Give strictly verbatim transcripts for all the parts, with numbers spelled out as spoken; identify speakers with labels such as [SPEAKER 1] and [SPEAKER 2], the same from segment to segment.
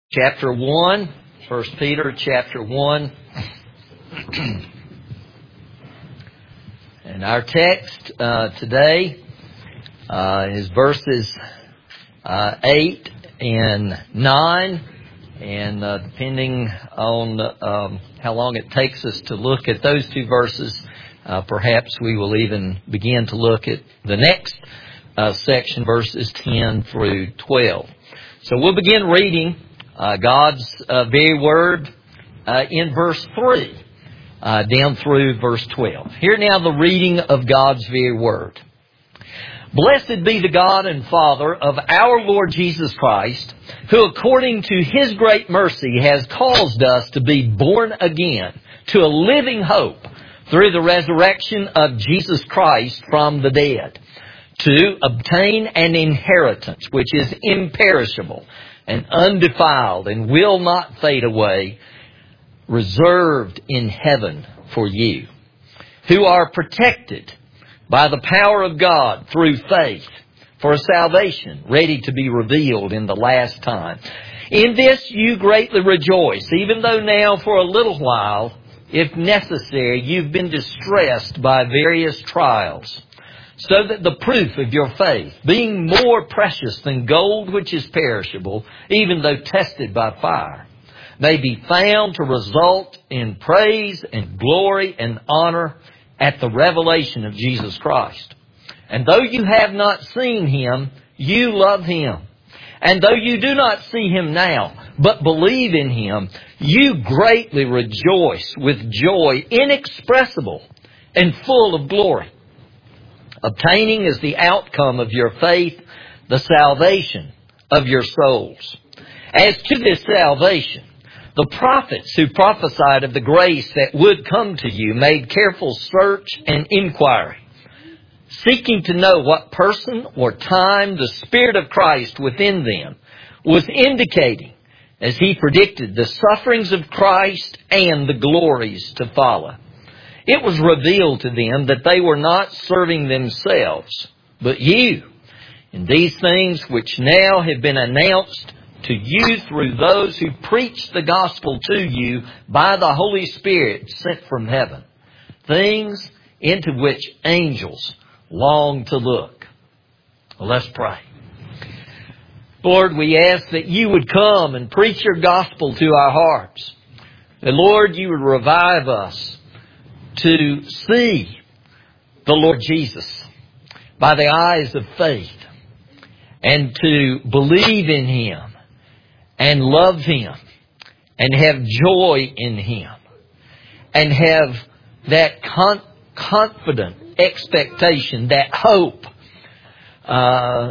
[SPEAKER 1] Chapter one, First Peter chapter one. And our text uh, today uh, is verses uh, eight and nine. And uh, depending on um, how long it takes us to look at those two verses, uh, perhaps we will even begin to look at the next uh, section, verses ten through twelve. So we'll begin reading Uh, God's uh, very word uh, in verse three uh, down through verse twelve. Hear now the reading of God's very word. Blessed be the God and Father of our Lord Jesus Christ, who according to His great mercy has caused us to be born again to a living hope through the resurrection of Jesus Christ from the dead, to obtain an inheritance which is imperishable and undefiled and will not fade away, reserved in heaven for you, who are protected by the power of God through faith for a salvation ready to be revealed in the last time. In this you greatly rejoice, even though now for a little while, if necessary, you've been distressed by various trials, so that the proof of your faith, being more precious than gold which is perishable, even though tested by fire, may be found to result in praise and glory and honor at the revelation of Jesus Christ. And though you have not seen Him, you love Him. And though you do not see Him now, but believe in Him, you greatly rejoice with joy inexpressible and full of glory, obtaining as the outcome of your faith the salvation of your souls. As to this salvation, the prophets who prophesied of the grace that would come to you made careful search and inquiry, seeking to know what person or time the Spirit of Christ within them was indicating as He predicted the sufferings of Christ and the glories to follow. It was revealed to them that they were not serving themselves, but you, in these things which now have been announced to you through those who preach the gospel to you by the Holy Spirit sent from heaven, things into which angels long to look. Well, let's pray. Lord, we ask that you would come and preach your gospel to our hearts. That, Lord, you would revive us to see the Lord Jesus by the eyes of faith, and to believe in Him and love Him and have joy in Him and have that con- confident expectation, that hope uh,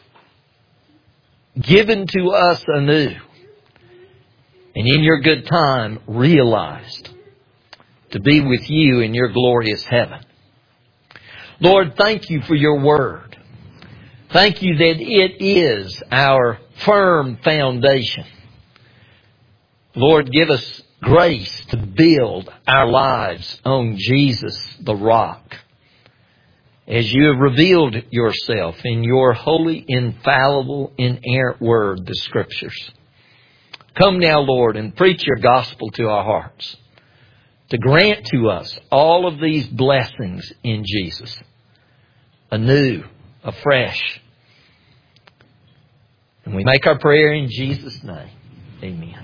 [SPEAKER 1] given to us anew and in your good time realized to be with you in your glorious heaven. Lord, thank you for your word. Thank you that it is our firm foundation. Lord, give us grace to build our lives on Jesus, the rock, as you have revealed yourself in your holy, infallible, inerrant word, the Scriptures. Come now, Lord, and preach your gospel to our hearts, to grant to us all of these blessings in Jesus, anew, afresh. And we make our prayer in Jesus' name. Amen.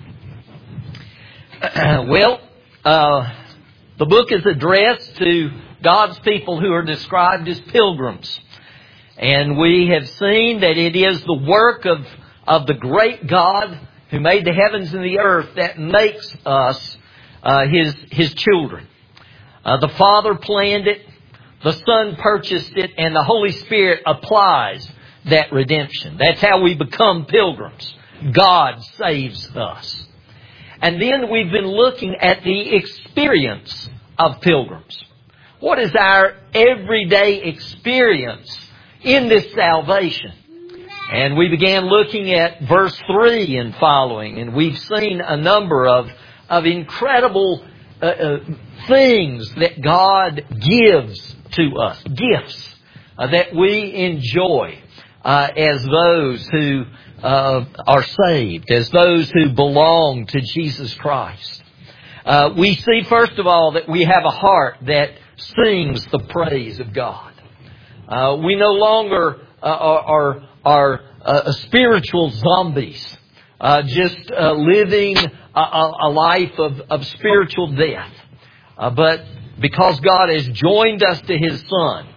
[SPEAKER 1] Well, uh, the book is addressed to God's people who are described as pilgrims. And we have seen that it is the work of, of the great God who made the heavens and the earth that makes us Uh, his his children. Uh, the Father planned it, the Son purchased it, and the Holy Spirit applies that redemption. That's how we become pilgrims. God saves us. And then we've been looking at the experience of pilgrims. What is our everyday experience in this salvation? And we began looking at verse three and following, and we've seen a number of of incredible uh, uh, things that God gives to us, gifts uh, that we enjoy uh, as those who uh, are saved, as those who belong to Jesus Christ. Uh, we see, first of all, that we have a heart that sings the praise of God. Uh, we no longer uh, are, are, are uh, spiritual zombies, uh, just uh, living a, a life of, of spiritual death. Uh, but because God has joined us to His Son,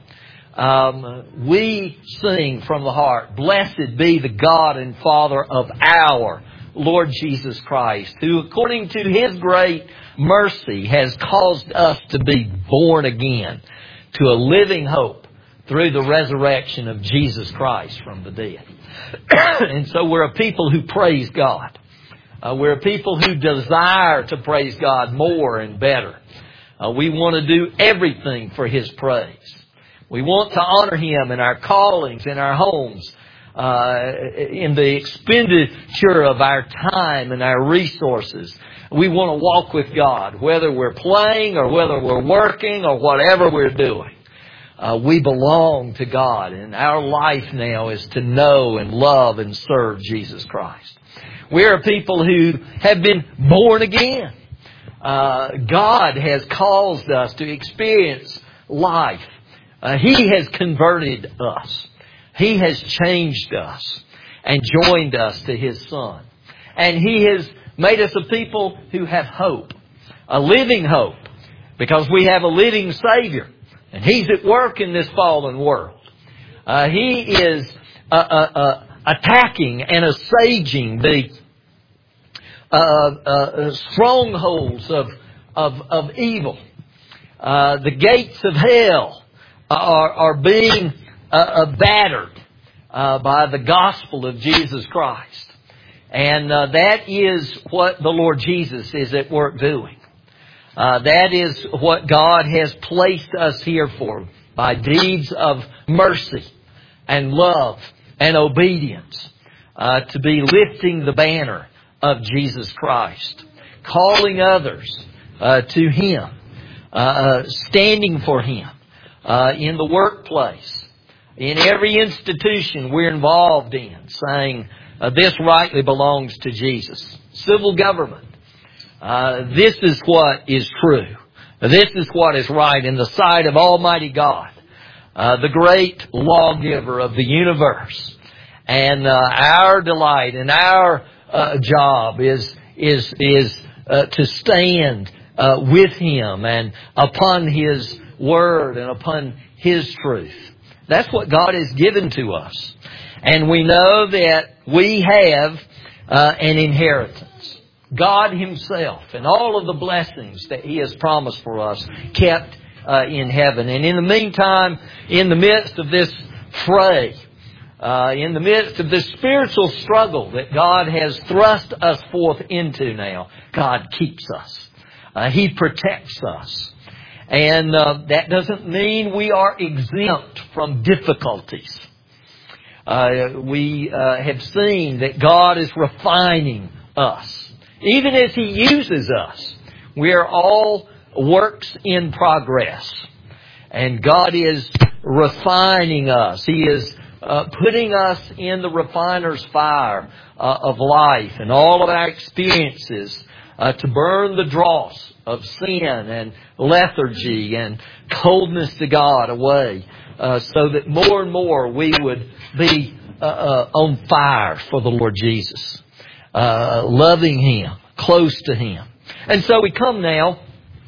[SPEAKER 1] um, we sing from the heart, "Blessed be the God and Father of our Lord Jesus Christ, who according to His great mercy has caused us to be born again to a living hope through the resurrection of Jesus Christ from the dead." And so we're a people who praise God. Uh, we're a people who desire to praise God more and better. Uh, we want to do everything for His praise. We want to honor Him in our callings, in our homes, uh, in the expenditure of our time and our resources. We want to walk with God, whether we're playing or whether we're working or whatever we're doing. Uh, we belong to God, and our life now is to know and love and serve Jesus Christ. We're a people who have been born again. Uh, God has caused us to experience life. Uh, he has converted us. He has changed us and joined us to His Son. And He has made us a people who have hope, a living hope, because we have a living Savior. And He's at work in this fallen world. Uh, he is uh, uh, uh, attacking and assuaging the uh, uh, strongholds of of, of evil. Uh, the gates of hell are, are being uh, uh, battered uh, by the gospel of Jesus Christ. And uh, that is what the Lord Jesus is at work doing. Uh, that is what God has placed us here for, by deeds of mercy and love and obedience, uh, to be lifting the banner of Jesus Christ, calling others uh, to Him, uh, standing for Him uh, in the workplace, in every institution we're involved in, saying uh, this rightly belongs to Jesus. Civil government. Uh, this is what is true. This is what is right in the sight of Almighty God, uh, the great lawgiver of the universe. And uh, our delight and our uh, job is is is uh, to stand uh, with Him and upon His Word and upon His truth. That's what God has given to us, and we know that we have uh, an inheritance. God Himself and all of the blessings that He has promised for us kept uh, in heaven. And in the meantime, in the midst of this fray, uh, in the midst of this spiritual struggle that God has thrust us forth into now, God keeps us. Uh, He protects us. And uh, that doesn't mean we are exempt from difficulties. Uh, we uh, have seen that God is refining us. Even as He uses us, we are all works in progress. And God is refining us. He is uh, putting us in the refiner's fire uh, of life and all of our experiences uh, to burn the dross of sin and lethargy and coldness to God away, uh, so that more and more we would be uh, uh, on fire for the Lord Jesus. Uh, loving Him, close to Him. And so we come now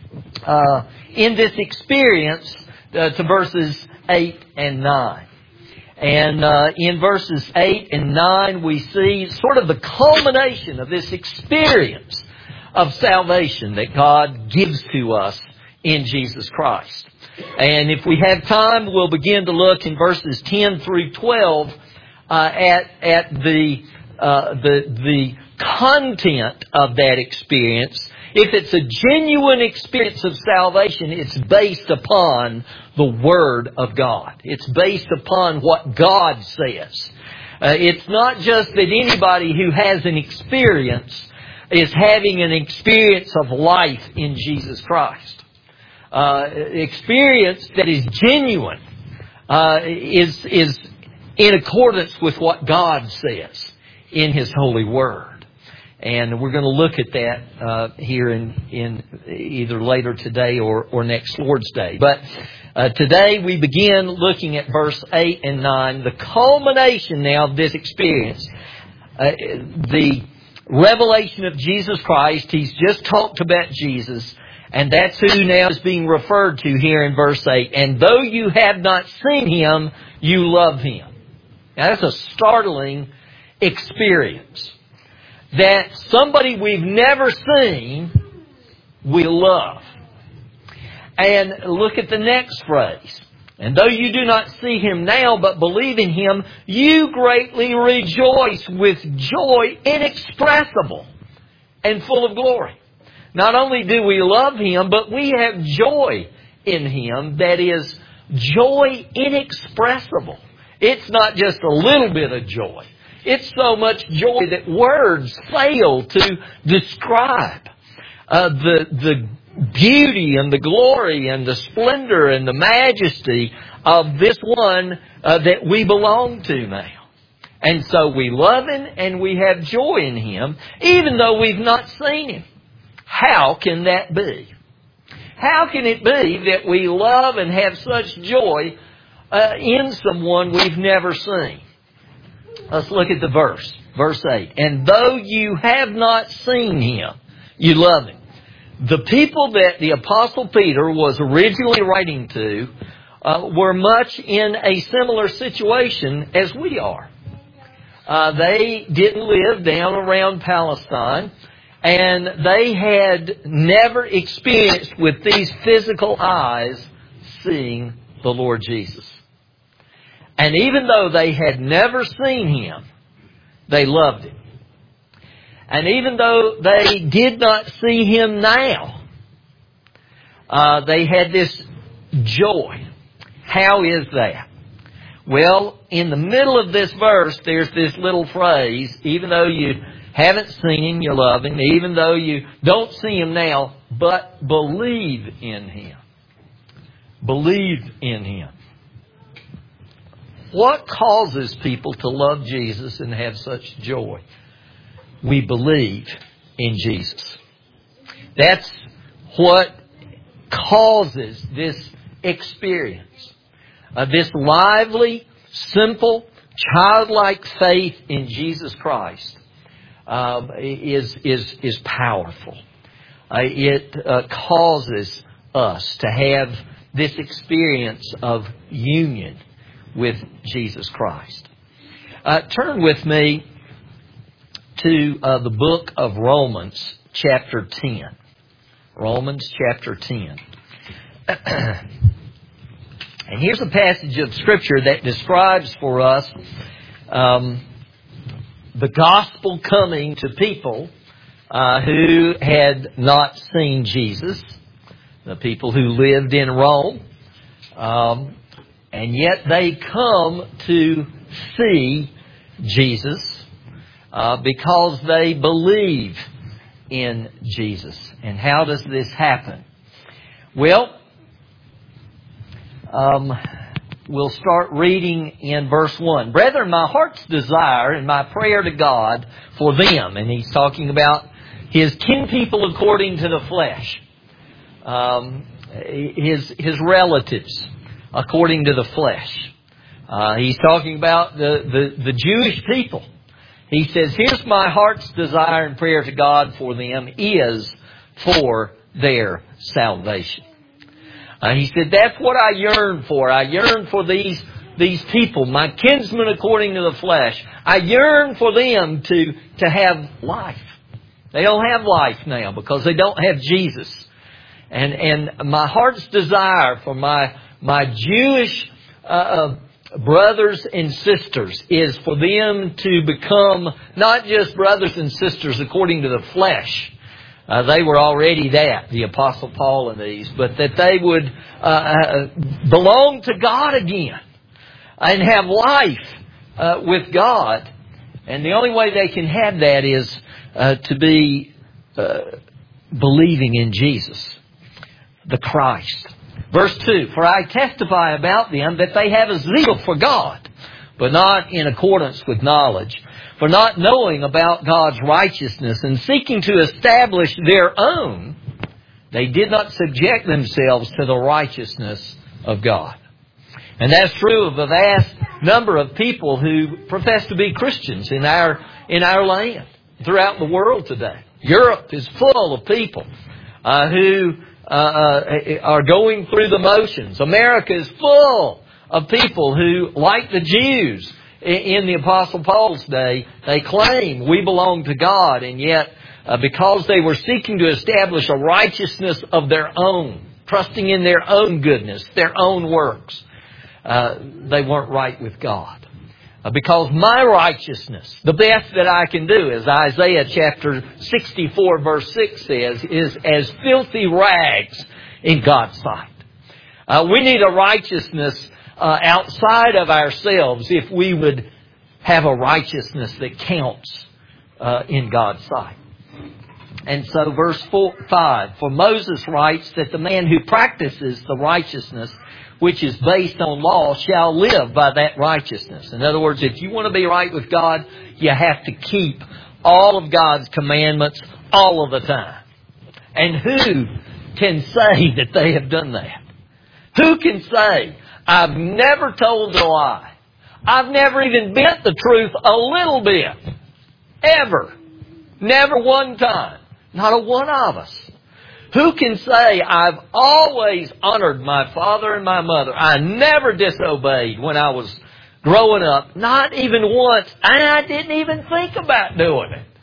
[SPEAKER 1] uh, in this experience uh, to verses eight and nine. And uh, in verses eight and nine we see sort of the culmination of this experience of salvation that God gives to us in Jesus Christ. And if we have time, we'll begin to look in verses ten through twelve uh, at at the Uh, the the content of that experience. If it's a genuine experience of salvation, it's based upon the Word of God. It's based upon what God says. Uh, it's not just that anybody who has an experience is having an experience of life in Jesus Christ. Uh, experience that is genuine uh, is is in accordance with what God says. in His holy Word. And we're going to look at that uh, here in, in either later today or, or next Lord's Day. But uh, today we begin looking at verse eight and nine, the culmination now of this experience. Uh, the revelation of Jesus Christ. He's just talked about Jesus, and that's who now is being referred to here in verse eight. And though you have not seen Him, you love Him. Now that's a startling experience. That somebody we've never seen, we love. And look at the next phrase. And though you do not see Him now, but believe in Him, you greatly rejoice with joy inexpressible and full of glory. Not only do we love Him, but we have joy in Him that is joy inexpressible. It's not just a little bit of joy. It's so much joy that words fail to describe uh, the the beauty and the glory and the splendor and the majesty of this one uh, that we belong to now. And so we love Him and we have joy in Him, even though we've not seen Him. How can that be? How can it be that we love and have such joy uh, in someone we've never seen? Let's look at the verse. Verse eight. And though you have not seen Him, you love Him. The people that the Apostle Peter was originally writing to uh, were much in a similar situation as we are. Uh, they didn't live down around Palestine, and they had never experienced with these physical eyes seeing the Lord Jesus. And even though they had never seen Him, they loved Him. And even though they did not see Him now, uh, they had this joy. How is that? Well, in the middle of this verse, there's this little phrase, even though you haven't seen Him, you love Him. Even though you don't see Him now, but believe in Him. Believe in Him. What causes people to love Jesus and have such joy? We believe in Jesus. That's what causes this experience. Uh, this lively, simple, childlike faith in Jesus Christ uh, is, is, is powerful. Uh, it uh, causes us to have this experience of union with Jesus Christ. Uh, turn with me to uh, the book of Romans, chapter ten. Romans, chapter ten. And here's a passage of Scripture that describes for us um, the gospel coming to people uh, who had not seen Jesus, the people who lived in Rome, um, and yet they come to see Jesus uh, because they believe in Jesus. And how does this happen? Well, um, we'll start reading in verse one. Brethren, my heart's desire and my prayer to God for them, and he's talking about His kin people according to the flesh, um, his his relatives according to the flesh. Uh, he's talking about the, the, the Jewish people. He says, here's my heart's desire and prayer to God for them is for their salvation. Uh, he said, that's what I yearn for. I yearn for these, these people, my kinsmen according to the flesh. I yearn for them to, to have life. They don't have life now because they don't have Jesus. And, and my heart's desire for my, my Jewish, uh, brothers and sisters is for them to become not just brothers and sisters according to the flesh. Uh, they were already that, the Apostle Paul and these, but that they would uh, belong to God again and have life uh, with God. And the only way they can have that is uh, to be uh, believing in Jesus, the Christ. Verse two, for I testify about them that they have a zeal for God, but not in accordance with knowledge. For not knowing about God's righteousness and seeking to establish their own, they did not subject themselves to the righteousness of God. And that's true of a vast number of people who profess to be Christians in our in our land, throughout the world today. Europe is full of people uh, who uh, uh, are going through the motions. America is full of people who, like the Jews in the Apostle Paul's day, they claim we belong to God, and yet uh, because they were seeking to establish a righteousness of their own, trusting in their own goodness, their own works, uh, they weren't right with God. Uh, because my righteousness, the best that I can do, as Isaiah chapter sixty-four verse six says, is as filthy rags in God's sight. Uh, we need a righteousness Uh, outside of ourselves if we would have a righteousness that counts uh, in God's sight. And so verse four, five, for Moses writes that the man who practices the righteousness which is based on law shall live by that righteousness. In other words, if you want to be right with God, you have to keep all of God's commandments all of the time. And who can say that they have done that? Who can say, I've never told a lie. I've never even bent the truth a little bit. Ever. Never one time. Not a one of us. Who can say, I've always honored my father and my mother. I never disobeyed when I was growing up. Not even once. And I didn't even think about doing it.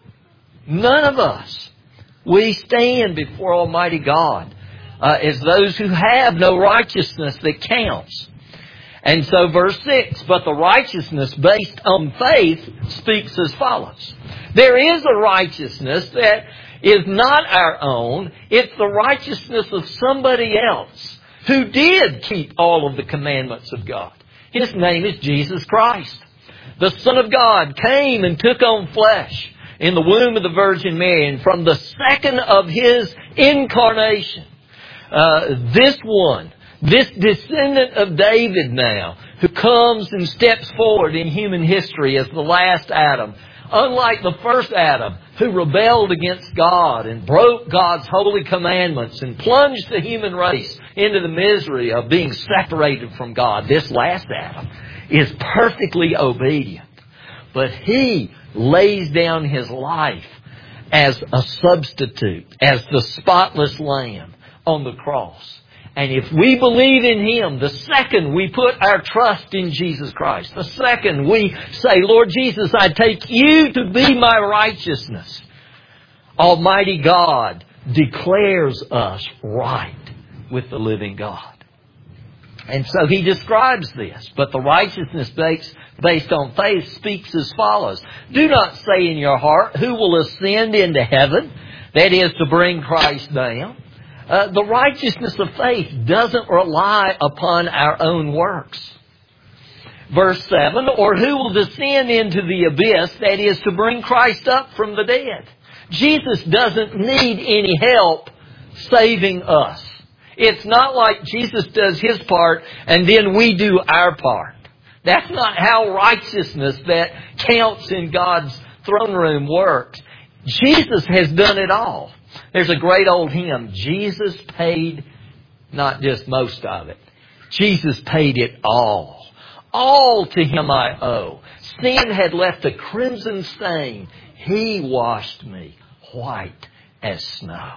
[SPEAKER 1] None of us. We stand before Almighty God Uh, as those who have no righteousness that counts. And so verse six, but the righteousness based on faith speaks as follows. There is a righteousness that is not our own. It's the righteousness of somebody else who did keep all of the commandments of God. His name is Jesus Christ. The Son of God came and took on flesh in the womb of the Virgin Mary. And from the second of His incarnation, Uh, this one, this descendant of David now, who comes and steps forward in human history as the last Adam, unlike the first Adam, who rebelled against God and broke God's holy commandments and plunged the human race into the misery of being separated from God, this last Adam is perfectly obedient. But He lays down His life as a substitute, as the spotless lamb on the cross. And if we believe in Him, the second we put our trust in Jesus Christ, the second we say, Lord Jesus, I take You to be my righteousness, Almighty God declares us right with the living God. And so He describes this. But the righteousness based, based on faith speaks as follows. Do not say in your heart, who will ascend into heaven? That is to bring Christ down. Uh, the righteousness of faith doesn't rely upon our own works. Verse seven, or who will descend into the abyss, that is to bring Christ up from the dead. Jesus doesn't need any help saving us. It's not like Jesus does His part and then we do our part. That's not how righteousness that counts in God's throne room works. Jesus has done it all. There's a great old hymn, Jesus paid not just most of it. Jesus paid it all. All to Him I owe. Sin had left a crimson stain. He washed me white as snow.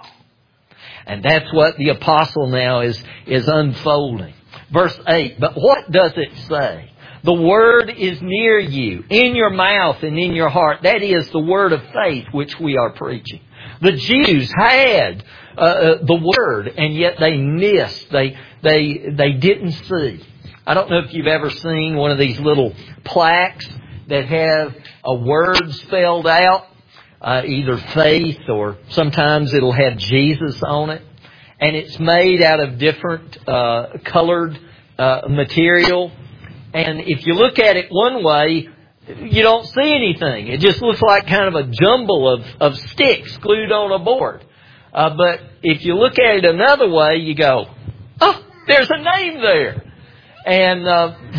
[SPEAKER 1] And that's what the apostle now is, is unfolding. Verse eight, but what does it say? The word is near you, in your mouth and in your heart. That is the word of faith which we are preaching. The Jews had uh, the word, and yet they missed. They they they didn't see. I don't know if you've ever seen one of these little plaques that have a word spelled out, uh, either faith or sometimes it'll have Jesus on it, and it's made out of different uh, colored uh, material. And if you look at it one way, you don't see anything. It just looks like kind of a jumble of, of sticks glued on a board. Uh, but if you look at it another way, you go, oh, there's a name there. And uh, that's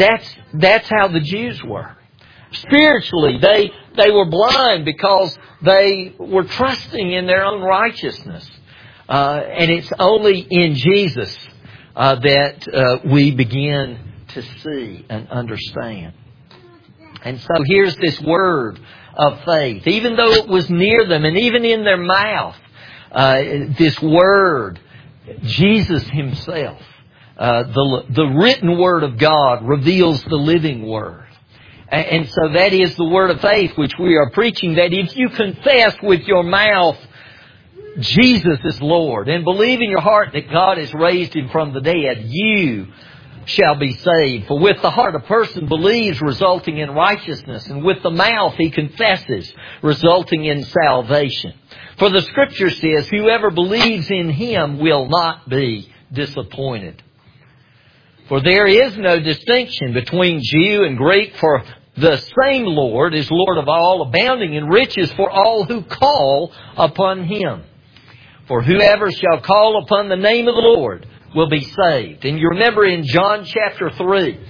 [SPEAKER 1] that's how the Jews were. Spiritually, they they were blind because they were trusting in their own righteousness. Uh, and it's only in Jesus uh, that uh, we begin to see and understand. And so here's this word of faith. Even though it was near them and even in their mouth, uh, this word, Jesus Himself, uh, the, the written Word of God reveals the living Word. And so that is the word of faith which we are preaching, that if you confess with your mouth Jesus is Lord and believe in your heart that God has raised Him from the dead, you shall be saved. For with the heart a person believes, resulting in righteousness, and with the mouth he confesses, resulting in salvation. For the Scripture says, whoever believes in Him will not be disappointed. For there is no distinction between Jew and Greek, for the same Lord is Lord of all, abounding in riches for all who call upon Him. For whoever shall call upon the name of the Lord will be saved. And you remember in John chapter three,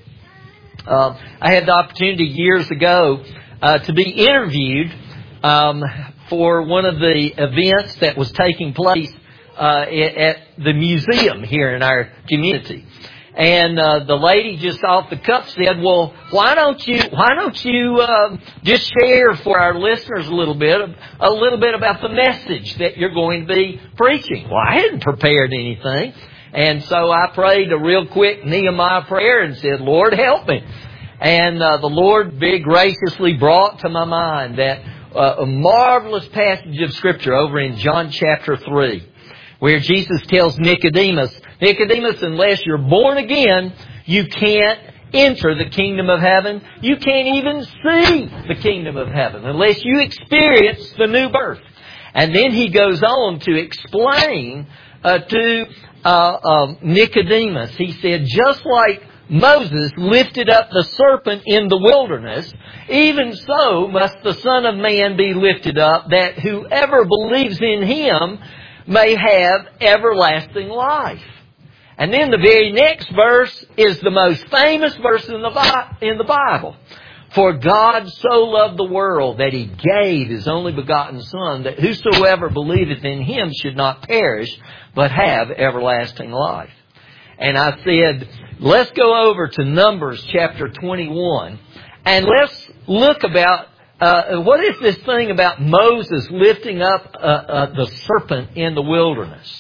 [SPEAKER 1] uh, I had the opportunity years ago uh, to be interviewed um, for one of the events that was taking place uh, at the museum here in our community. And uh, the lady just off the cuff said, "Well, why don't you why don't you uh, just share for our listeners a little bit a little bit about the message that you're going to be preaching?" Well, I hadn't prepared anything, and so I prayed a real quick Nehemiah prayer and said, "Lord, help me." And uh, the Lord very graciously brought to my mind that uh, a marvelous passage of Scripture over in John chapter three, where Jesus tells Nicodemus, Nicodemus, unless you're born again, you can't enter the kingdom of heaven. You can't even see the kingdom of heaven unless you experience the new birth. And then he goes on to explain uh, to uh, uh, Nicodemus. He said, just like Moses lifted up the serpent in the wilderness, even so must the Son of Man be lifted up, that whoever believes in Him may have everlasting life. And then the very next verse is the most famous verse in the in the Bible. For God so loved the world that He gave His only begotten Son, that whosoever believeth in Him should not perish, but have everlasting life. And I said, let's go over to Numbers chapter twenty-one, and let's look about Uh, what is this thing about Moses lifting up uh, uh, the serpent in the wilderness?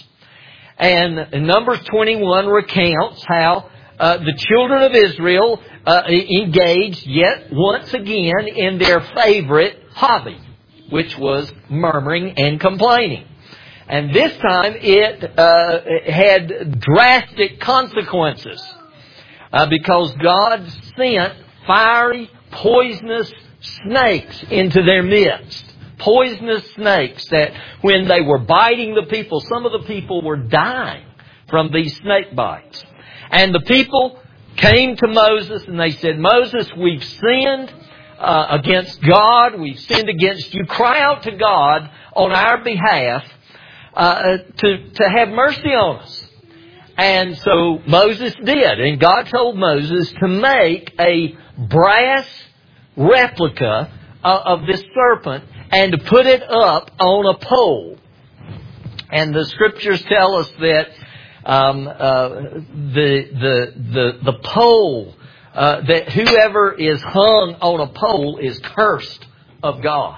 [SPEAKER 1] And Numbers twenty-one recounts how uh, the children of Israel uh, engaged yet once again in their favorite hobby, which was murmuring and complaining. And this time it uh, had drastic consequences uh, because God sent fiery, poisonous snakes into their midst. Poisonous snakes that when they were biting the people, some of the people were dying from these snake bites. And the people came to Moses and they said, Moses, we've sinned uh, against God. We've sinned against you. Cry out to God on our behalf uh, to, to have mercy on us. And so Moses did. And God told Moses to make a brass replica of this serpent and to put it up on a pole. And the Scriptures tell us that um, uh, the the the the pole uh, that whoever is hung on a pole is cursed of God.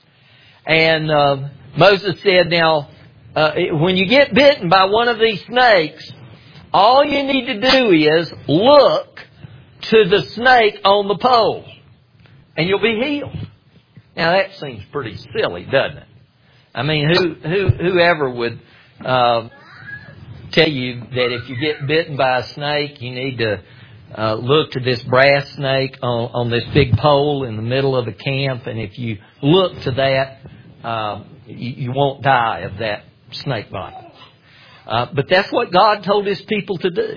[SPEAKER 1] And uh, Moses said, now uh, when you get bitten by one of these snakes, all you need to do is look to the snake on the pole, and you'll be healed. Now that seems pretty silly, doesn't it? I mean, who who whoever would uh, tell you that if you get bitten by a snake, you need to uh, look to this brass snake on, on this big pole in the middle of the camp, and if you look to that, uh, you, you won't die of that snake bite. Uh, but that's what God told His people to do.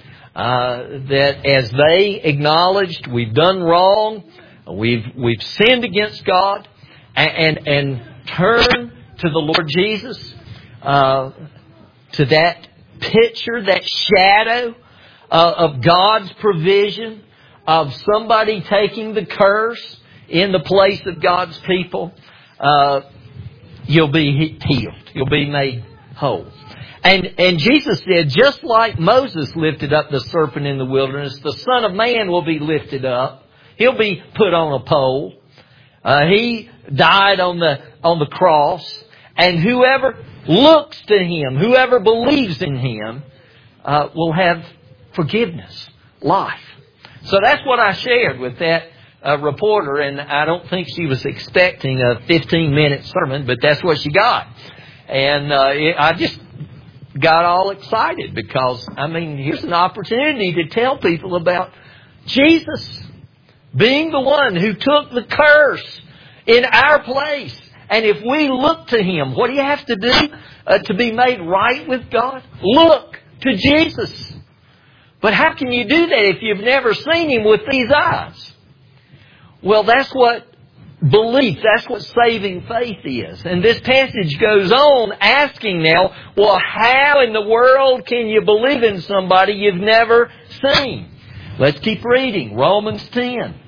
[SPEAKER 1] Uh, that as they acknowledged we've done wrong, We've we've sinned against God, and and, and turn to the Lord Jesus, uh, to that picture, that shadow uh, of God's provision of somebody taking the curse in the place of God's people, uh, you'll be healed. You'll be made whole. And, and Jesus said, just like Moses lifted up the serpent in the wilderness, the Son of Man will be lifted up. He'll be put on a pole. Uh, he died on the, on the cross. And whoever looks to Him, whoever believes in Him, uh, will have forgiveness, life. So that's what I shared with that uh, reporter, and I don't think she was expecting a fifteen-minute sermon, but that's what she got. And uh, it, I just got all excited because, I mean, here's an opportunity to tell people about Jesus being the one who took the curse in our place. And if we look to Him, what do you have to do uh, to be made right with God? Look to Jesus. But how can you do that if you've never seen Him with these eyes? Well, that's what belief, that's what saving faith is. And this passage goes on asking now, well, how in the world can you believe in somebody you've never seen? Let's keep reading. Romans ten.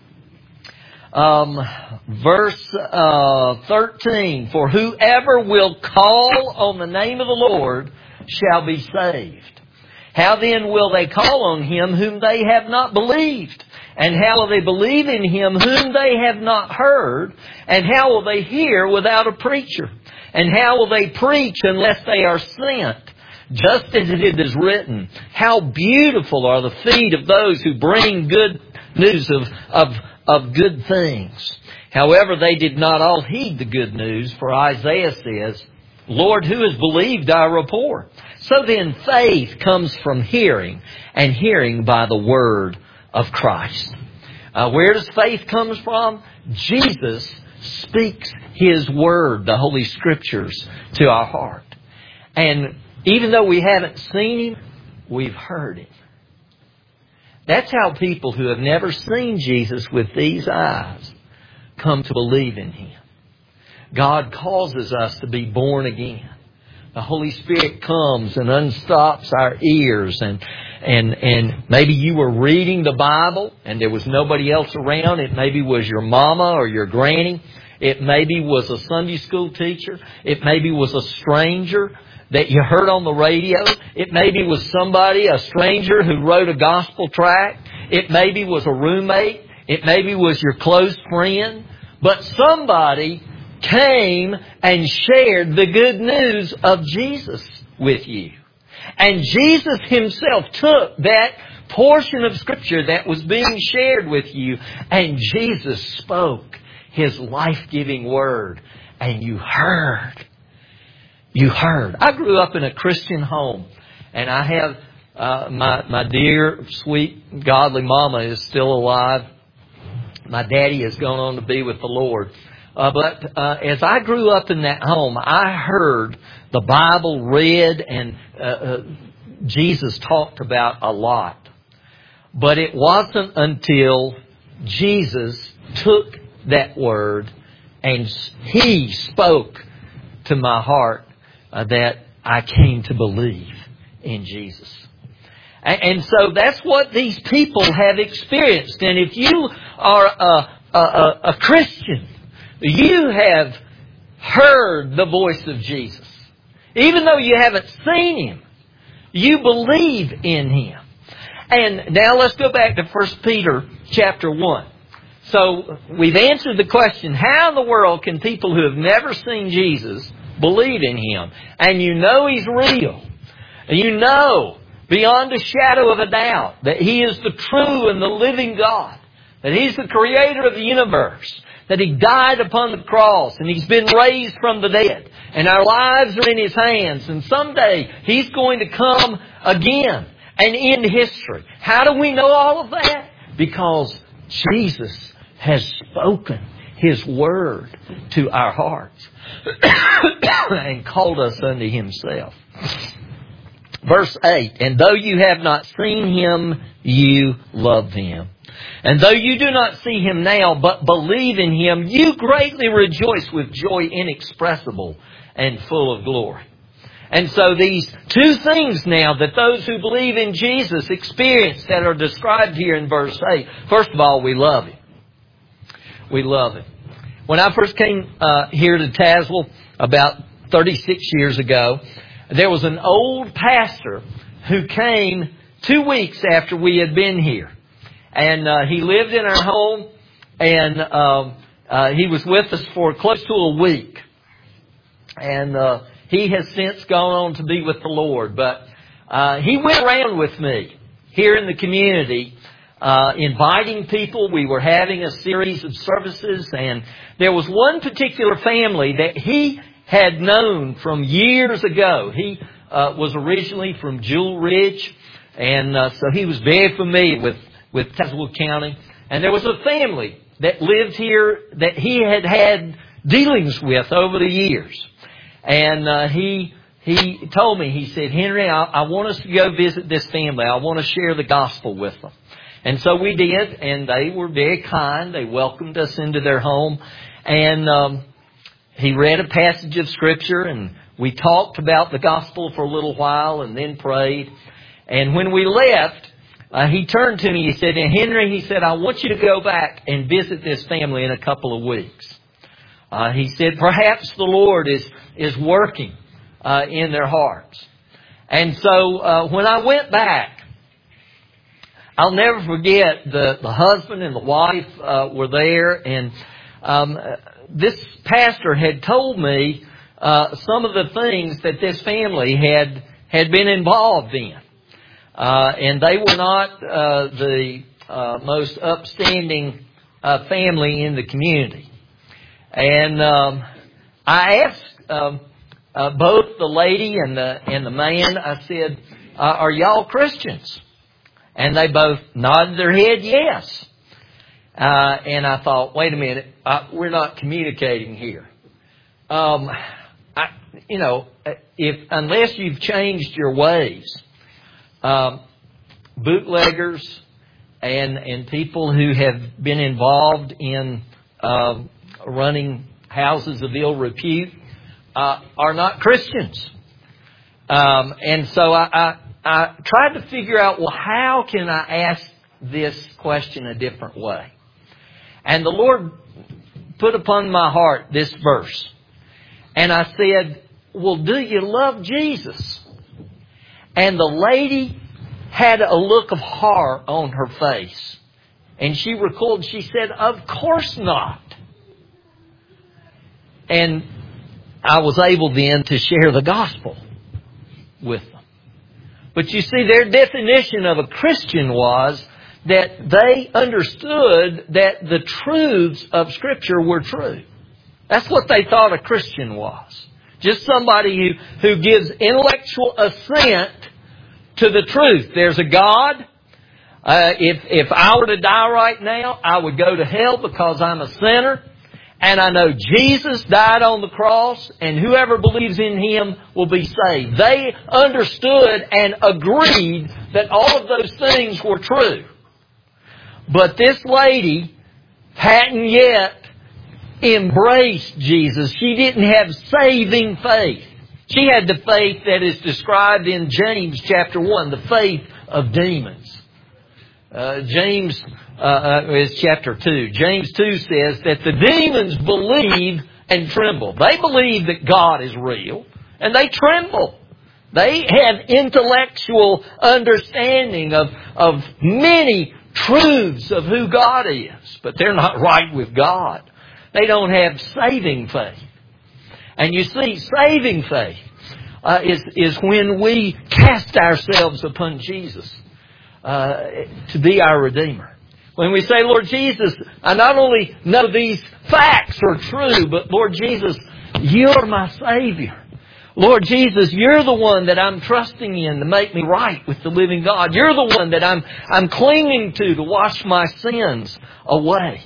[SPEAKER 1] Um, verse uh, thirteen. For whoever will call on the name of the Lord shall be saved. How then will they call on Him whom they have not believed? And how will they believe in Him whom they have not heard? And how will they hear without a preacher? And how will they preach unless they are sent? Just as it is written, how beautiful are the feet of those who bring good news of, of, of good things. However, they did not all heed the good news, for Isaiah says, Lord, who has believed our report? So then faith comes from hearing, and hearing by the word of Christ. Uh, where does faith come from? Jesus speaks His word, the Holy Scriptures, to our heart. And even though we haven't seen Him, we've heard Him. That's how people who have never seen Jesus with these eyes come to believe in Him. God causes us to be born again. The Holy Spirit comes and unstops our ears, and and and maybe you were reading the Bible and there was nobody else around. It maybe was your mama or your granny. It maybe was a Sunday school teacher. It maybe was a stranger that you heard on the radio. It maybe was somebody, a stranger who wrote a gospel tract. It maybe was a roommate. It maybe was your close friend. But somebody came and shared the good news of Jesus with you. And Jesus Himself took that portion of Scripture that was being shared with you, and Jesus spoke His life-giving word, and you heard. You heard. I grew up in a Christian home, and I have uh, my, my dear, sweet, godly mama is still alive. My daddy has gone on to be with the Lord. Uh, but uh, as I grew up in that home, I heard the Bible read and uh, uh, Jesus talked about a lot. But it wasn't until Jesus took that word and He spoke to my heart uh, that I came to believe in Jesus. And, and so that's what these people have experienced. And if you are a, a, a Christian, you have heard the voice of Jesus. Even though you haven't seen Him, you believe in Him. And now let's go back to First Peter chapter one. So we've answered the question, how in the world can people who have never seen Jesus believe in Him? And you know He's real. And you know beyond a shadow of a doubt that He is the true and the living God. That He's the creator of the universe. That He died upon the cross and He's been raised from the dead. And our lives are in His hands. And someday He's going to come again and end history. How do we know all of that? Because Jesus has spoken His word to our hearts and called us unto Himself. Verse eight, and though you have not seen Him, you love Him. And though you do not see Him now, but believe in Him, you greatly rejoice with joy inexpressible and full of glory. And so these two things now that those who believe in Jesus experience that are described here in verse eight. First of all, we love Him. We love Him. When I first came uh, here to Tazewell about thirty-six years ago, there was an old pastor who came two weeks after we had been here. And uh, he lived in our home, and uh, uh, he was with us for close to a week. And uh, he has since gone on to be with the Lord. But uh, he went around with me here in the community, uh, inviting people. We were having a series of services, and there was one particular family that he had known from years ago. He uh, was originally from Jewel Ridge, and uh, so he was very familiar with, with Tazewell County. And there was a family that lived here that he had had dealings with over the years. And uh, he he told me, he said, Henry, I, I want us to go visit this family. I want to share the gospel with them. And so we did, and they were very kind. They welcomed us into their home. And um, he read a passage of Scripture, and we talked about the gospel for a little while and then prayed. And when we left, uh, he turned to me, he said, and Henry, he said, I want you to go back and visit this family in a couple of weeks. Uh, he said, perhaps the Lord is, is working uh, in their hearts. And so uh, when I went back, I'll never forget the, the husband and the wife uh, were there. And um, this pastor had told me uh, some of the things that this family had, had been involved in. Uh, and they were not uh, the uh, most upstanding uh, family in the community. And um, I asked um, uh, both the lady and the and the man, I said, uh, are y'all Christians? And they both nodded their head yes. Uh, and I thought, wait a minute, uh, we're not communicating here. Um, I, you know, if unless you've changed your ways, um, bootleggers and and people who have been involved in um, running houses of ill repute uh, are not Christians. Um, and so I, I, I tried to figure out, well, how can I ask this question a different way? And the Lord put upon my heart this verse. And I said, well, do you love Jesus? And the lady had a look of horror on her face. And she recalled, she said, of course not. And I was able then to share the gospel with them. But you see, their definition of a Christian was that they understood that the truths of Scripture were true. That's what they thought a Christian was. Just somebody who, who gives intellectual assent to the truth. There's a God. Uh, if, if I were to die right now, I would go to hell because I'm a sinner. And I know Jesus died on the cross, and whoever believes in Him will be saved. They understood and agreed that all of those things were true. But this lady hadn't yet embraced Jesus. She didn't have saving faith. She had the faith that is described in James chapter one, the faith of demons. Uh, James uh, uh, is chapter two. James two says that the demons believe and tremble. They believe that God is real, and they tremble. They have intellectual understanding of, of many truths of who God is, but they're not right with God. They don't have saving faith. And you see, saving faith uh, is, is when we cast ourselves upon Jesus. Uh, to be our Redeemer. When we say, Lord Jesus, I not only know these facts are true, but Lord Jesus, You're my Savior. Lord Jesus, You're the one that I'm trusting in to make me right with the living God. You're the one that I'm, I'm clinging to to wash my sins away.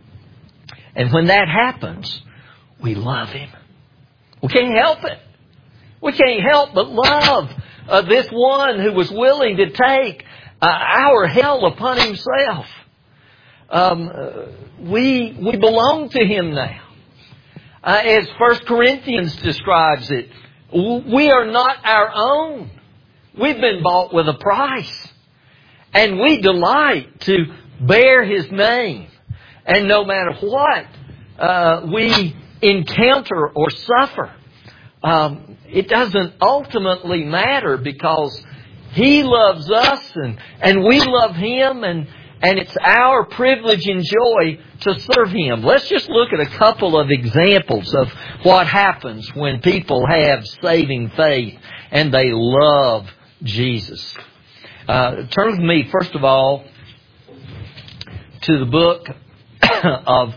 [SPEAKER 1] And when that happens, we love Him. We can't help it. We can't help but love uh, this one who was willing to take Uh, our hell upon Himself. Um, uh, we we belong to Him now. Uh, as First Corinthians describes it, We are not our own. We've been bought with a price. And we delight to bear His name. And no matter what uh, we encounter or suffer, um, it doesn't ultimately matter, because He loves us and, and we love Him, and, and it's our privilege and joy to serve Him. Let's just look at a couple of examples of what happens when people have saving faith and they love Jesus. Uh, turn with me, first of all, to the book of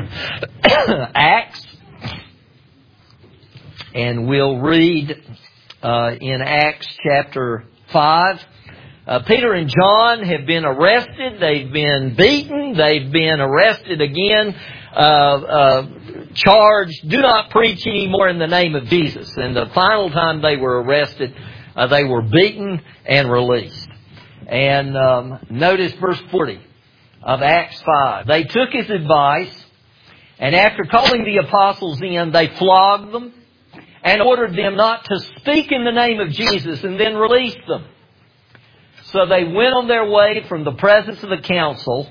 [SPEAKER 1] Acts. And we'll read uh, in Acts chapter five. Uh, Peter and John have been arrested. They've been beaten. They've been arrested again. Uh, uh, charged, do not preach anymore in the name of Jesus. And the final time they were arrested, uh, they were beaten and released. And um, notice verse forty of Acts five. They took his advice, and after calling the apostles in, they flogged them and ordered them not to speak in the name of Jesus, and then released them. So they went on their way from the presence of the council,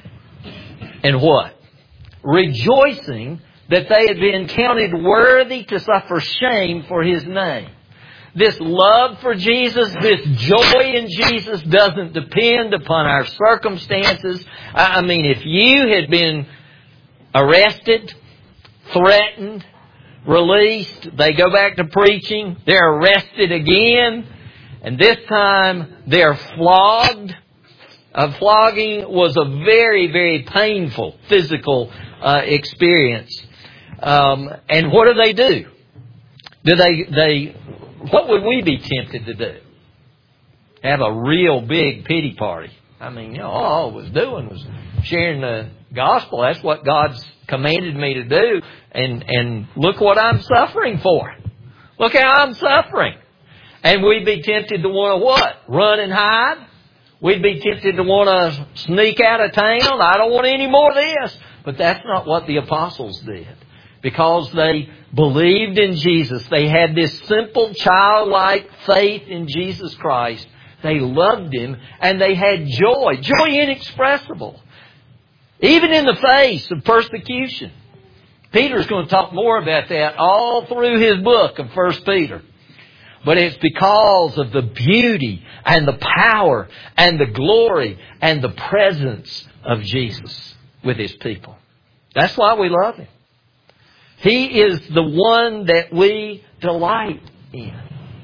[SPEAKER 1] and what? Rejoicing that they had been counted worthy to suffer shame for His name. This love for Jesus, this joy in Jesus doesn't depend upon our circumstances. I mean, if you had been arrested, threatened, released, they go back to preaching, they're arrested again, and this time they're flogged. Uh, flogging was a very, very painful physical uh, experience. Um, and what do they do? Do they, they, what would we be tempted to do? Have a real big pity party. I mean, you know, all I was doing was sharing the gospel. That's what God's commanded me to do. And, and look what I'm suffering for. Look how I'm suffering. And we'd be tempted to want to what? Run and hide. We'd be tempted to want to sneak out of town. I don't want any more of this. But that's not what the apostles did. Because they believed in Jesus. They had this simple childlike faith in Jesus Christ. They loved Him and they had joy. Joy inexpressible. Even in the face of persecution. Peter's going to talk more about that all through his book of First Peter. But it's because of the beauty and the power and the glory and the presence of Jesus with His people. That's why we love Him. He is the one that we delight in.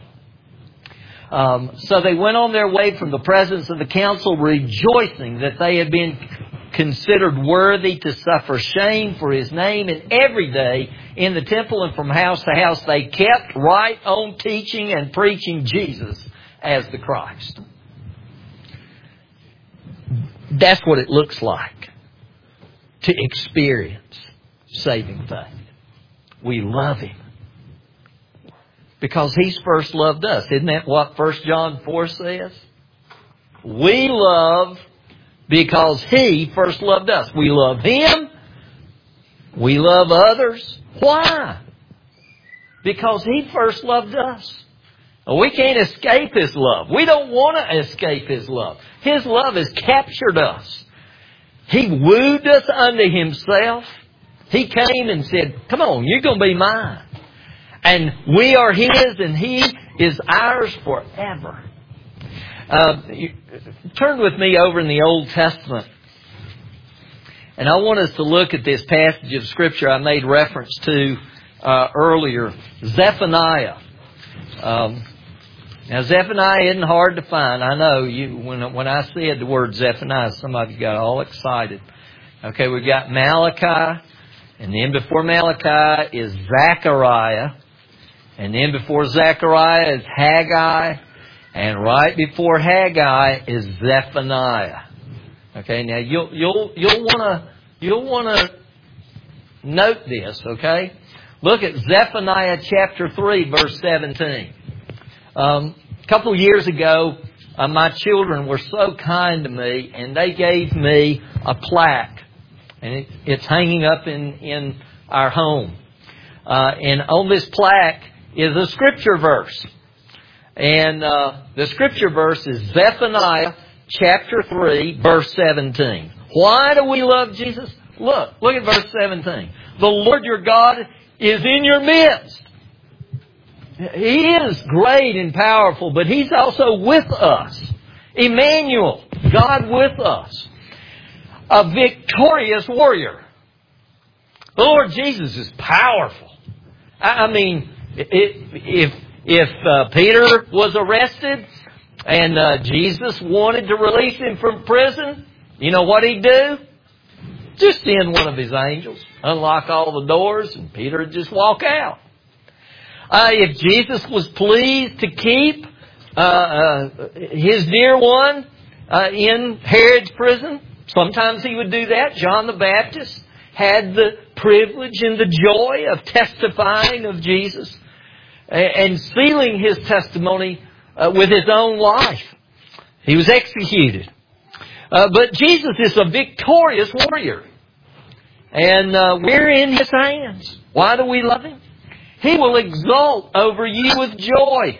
[SPEAKER 1] Um, so they went on their way from the presence of the council, rejoicing that they had been considered worthy to suffer shame for His name. And every day in the temple and from house to house, they kept right on teaching and preaching Jesus as the Christ. That's what it looks like to experience saving faith. We love Him because He's first loved us. Isn't that what First John four says? We love because He first loved us. We love Him. We love others. Why? Because He first loved us. We can't escape His love. We don't want to escape His love. His love has captured us. He wooed us unto Himself. He came and said, come on, you're going to be mine. And we are His and He is ours forever. Uh, you, turn with me over in the Old Testament. And I want us to look at this passage of Scripture I made reference to uh, earlier. Zephaniah. Um, now, Zephaniah isn't hard to find. I know you. When, when I said the word Zephaniah, some of you got all excited. Okay, we've got Malachi. And then before Malachi is Zechariah. And then before Zechariah is Haggai. And right before Haggai is Zephaniah. Okay, now you'll you'll you'll want to you'll want to note this. Okay, look at Zephaniah chapter three, verse seventeen. Um, a couple of years ago, uh, my children were so kind to me, and they gave me a plaque, and it, it's hanging up in in our home. Uh, and on this plaque, is a scripture verse. And uh, the scripture verse is Zephaniah chapter three, verse seventeen. Why do we love Jesus? Look, look at verse seventeen. The Lord your God is in your midst. He is great and powerful, but He's also with us. Emmanuel, God with us. A victorious warrior. The Lord Jesus is powerful. I mean, if if uh, Peter was arrested and uh, Jesus wanted to release him from prison, you know what he'd do? Just send one of His angels, unlock all the doors, and Peter would just walk out. Uh, if Jesus was pleased to keep uh, uh, His dear one uh, in Herod's prison, sometimes He would do that. John the Baptist had the privilege and the joy of testifying of Jesus and sealing his testimony uh, with his own life. He was executed. Uh, but Jesus is a victorious warrior. And uh, we're in His hands. Why do we love Him? He will exult over you with joy.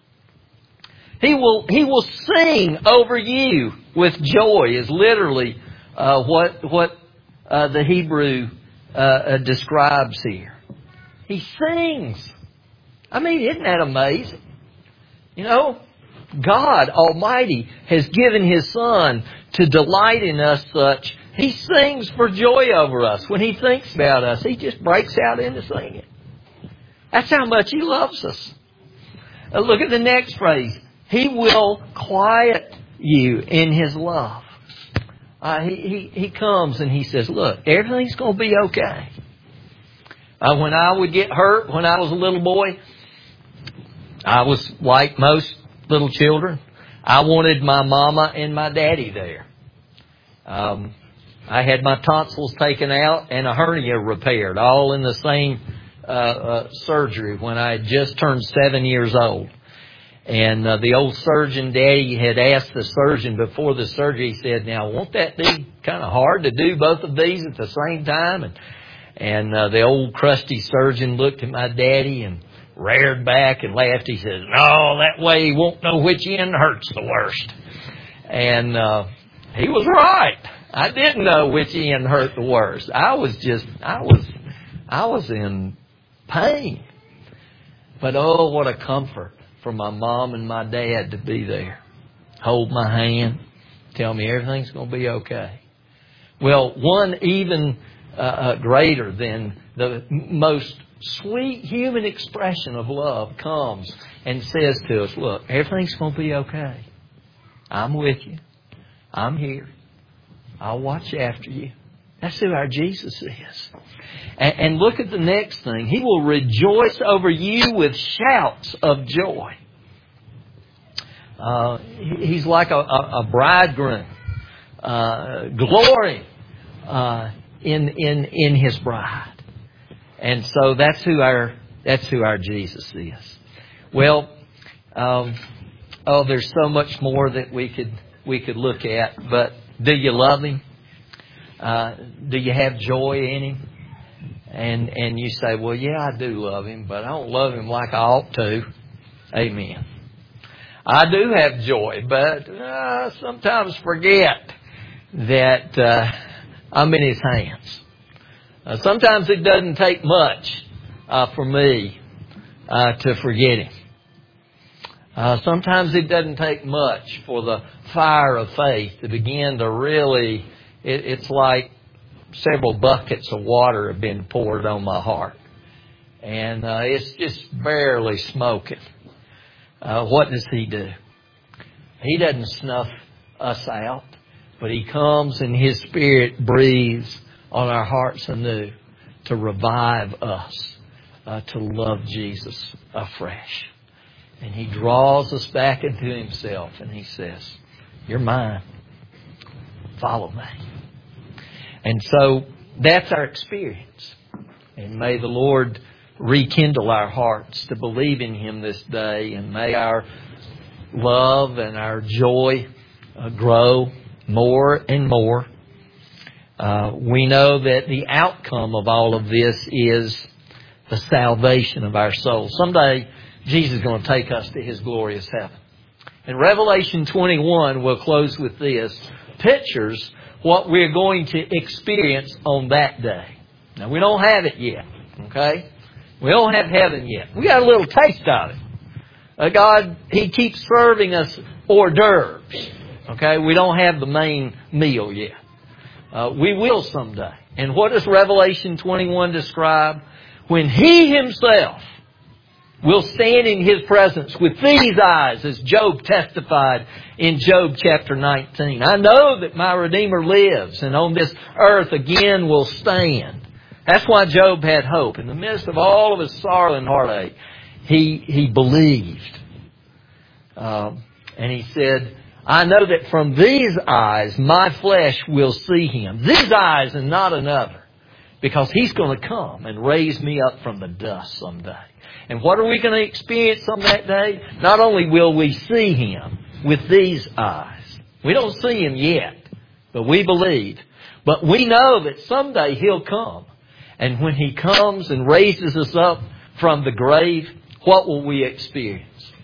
[SPEAKER 1] He will, he will sing over you with joy is literally uh, what, what uh, the Hebrew uh, uh, describes here. He sings. I mean, isn't that amazing? You know, God Almighty has given His Son to delight in us such. He sings for joy over us. When He thinks about us, He just breaks out into singing. That's how much He loves us. Uh, look at the next phrase. He will quiet you in His love. Uh, he, he, he comes and He says, look, everything's going to be okay. Uh, when I would get hurt when I was a little boy, I was like most little children. I wanted my mama and my daddy there. Um, I had my tonsils taken out and a hernia repaired, all in the same uh, uh, surgery when I had just turned seven years old. And uh, the old surgeon daddy had asked the surgeon before the surgery, he said, now, won't that be kind of hard to do both of these at the same time? And, and uh, the old crusty surgeon looked at my daddy and reared back and laughed. He says, no, that way he won't know which end hurts the worst. And uh, he was right. I didn't know which end hurt the worst. I was just, I was, I was in pain. But oh, what a comfort for my mom and my dad to be there. Hold my hand. Tell me everything's going to be okay. Well, one even uh, greater than the most sweet human expression of love comes and says to us, look, everything's going to be okay. I'm with you. I'm here. I'll watch after you. That's who our Jesus is. And, and look at the next thing. He will rejoice over you with shouts of joy. Uh, he's like a, a, a bridegroom, uh, glory uh, in in in his bride. And so that's who our that's who our Jesus is. Well, um, oh, there's so much more that we could we could look at. But do you love Him? Uh, do you have joy in Him? And and you say, well, yeah, I do love Him, but I don't love Him like I ought to. Amen. I do have joy, but uh, sometimes forget that uh, I'm in His hands. Uh, sometimes it doesn't take much uh, for me uh, to forget Him. Uh, sometimes it doesn't take much for the fire of faith to begin to really, it, it's like several buckets of water have been poured on my heart. And uh, it's just barely smoking. Uh, what does He do? He doesn't snuff us out, but He comes and His Spirit breathes on our hearts anew to revive us, uh, to love Jesus afresh. And He draws us back into Himself and He says, you're mine. Follow me. And so that's our experience. And may the Lord rekindle our hearts to believe in Him this day. And may our love and our joy uh, grow more and more. Uh, we know that the outcome of all of this is the salvation of our souls. Someday, Jesus is going to take us to His glorious heaven. And Revelation twenty-one, we'll close with this, pictures what we're going to experience on that day. Now, we don't have it yet, okay? We don't have heaven yet. We got a little taste of it. Uh, God, He keeps serving us hors d'oeuvres, okay? We don't have the main meal yet. Uh, we will someday. And what does Revelation twenty-one describe? When He Himself will stand in His presence with these eyes, as Job testified in Job chapter nineteen. I know that my Redeemer lives, and on this earth again will stand. That's why Job had hope. In the midst of all of his sorrow and heartache, he, he believed. Um, and he said, I know that from these eyes my flesh will see Him. These eyes and not another. Because He's going to come and raise me up from the dust someday. And what are we going to experience on that day? Not only will we see Him with these eyes. We don't see Him yet, but we believe. But we know that someday He'll come. And when He comes and raises us up from the grave, what will we experience?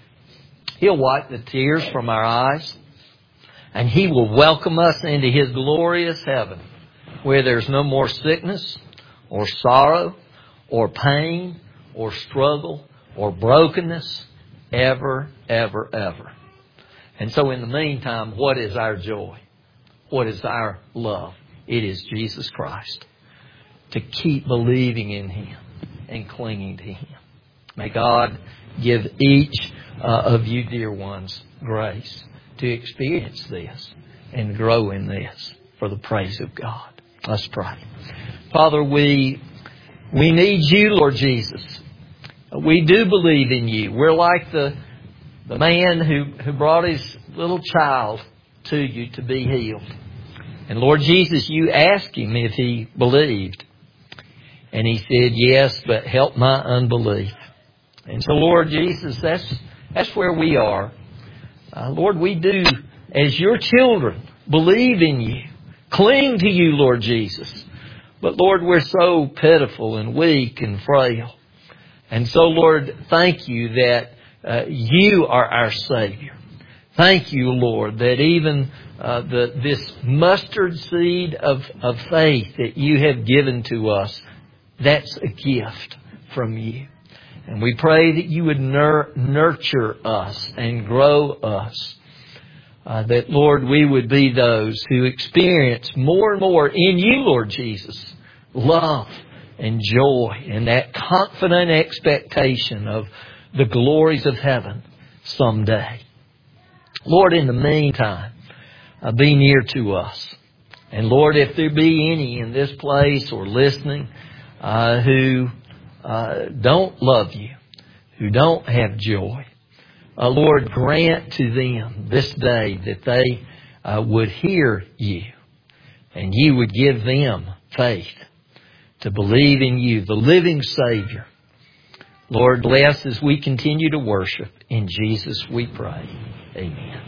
[SPEAKER 1] He'll wipe the tears from our eyes. And He will welcome us into His glorious heaven, where there's no more sickness or sorrow or pain or struggle or brokenness ever, ever, ever. And so in the meantime, what is our joy? What is our love? It is Jesus Christ. To keep believing in Him and clinging to Him. May God give each uh, of you, dear ones, grace to experience this and grow in this for the praise of God. Let's pray. Father, we we need You, Lord Jesus. We do believe in You. We're like the the man who, who brought his little child to You to be healed. And Lord Jesus, You asked him if he believed. And he said, yes, but help my unbelief. And so, Lord Jesus, that's that's where we are. Uh, Lord, we do, as Your children, believe in You. Cling to You, Lord Jesus. But Lord, we're so pitiful and weak and frail. And so, Lord, thank You that uh, You are our Savior. Thank You, Lord, that even uh, the this mustard seed of, of faith that You have given to us, that's a gift from You. And we pray that You would nur- nurture us and grow us. Uh, that, Lord, we would be those who experience more and more in You, Lord Jesus, love and joy and that confident expectation of the glories of heaven someday. Lord, in the meantime, uh, be near to us. And Lord, if there be any in this place or listening uh, who uh, don't love You, who don't have joy, Uh, Lord, grant to them this day that they uh, would hear You and You would give them faith to believe in You, the living Savior. Lord, bless as we continue to worship. In Jesus we pray. Amen.